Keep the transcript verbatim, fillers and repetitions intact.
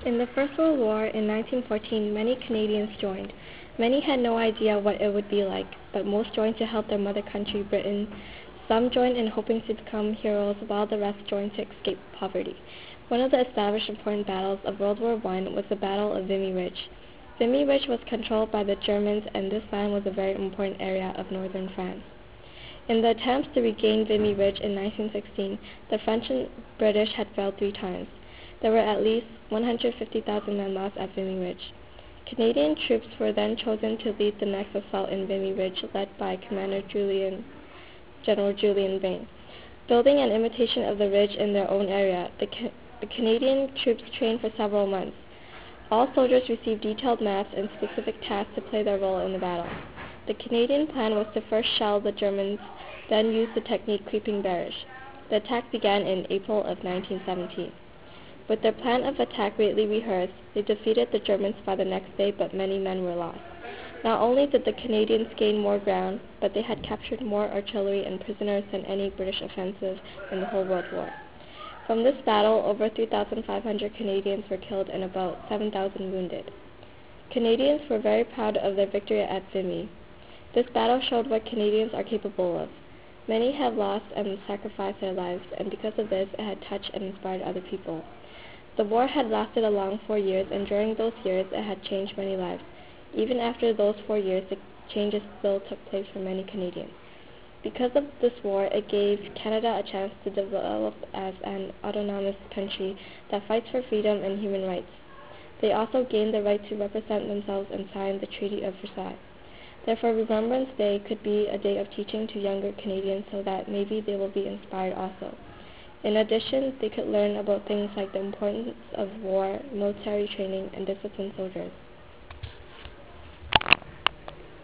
In the First World War in nineteen fourteen, many Canadians joined. Many had no idea what it would be like, but most joined to help their mother country, Britain. Some joined in hoping to become heroes, while the rest joined to escape poverty. One of the established important battles of World War One was the Battle of Vimy Ridge. Vimy Ridge was controlled by the Germans, and this land was a very important area of northern France. In the attempts to regain Vimy Ridge in nineteen sixteen, the French and British had failed three times. There were at least one hundred fifty thousand men lost at Vimy Ridge. Canadian troops were then chosen to lead the next assault in Vimy Ridge, led by Commander Julian, General Julian Byng. Building an imitation of the ridge in their own area, the, ca- the Canadian troops trained for several months. All soldiers received detailed maps and specific tasks to play their role in the battle. The Canadian plan was to first shell the Germans, then use the technique creeping bearish. The attack began in April of nineteen seventeen. With their plan of attack greatly rehearsed, they defeated the Germans by the next day, but many men were lost. Not only did the Canadians gain more ground, but they had captured more artillery and prisoners than any British offensive in the whole World War. From this battle, over three thousand five hundred Canadians were killed and about seven thousand wounded. Canadians were very proud of their victory at Vimy. This battle showed what Canadians are capable of. Many have lost and sacrificed their lives, and because of this, it had touched and inspired other people. The war had lasted a long four years, and during those years, it had changed many lives. Even after those four years, the changes still took place for many Canadians. Because of this war, it gave Canada a chance to develop as an autonomous country that fights for freedom and human rights. They also gained the right to represent themselves and sign the Treaty of Versailles. Therefore, Remembrance Day could be a day of teaching to younger Canadians so that maybe they will be inspired also. In addition, they could learn about things like the importance of war, military training, and disciplined soldiers.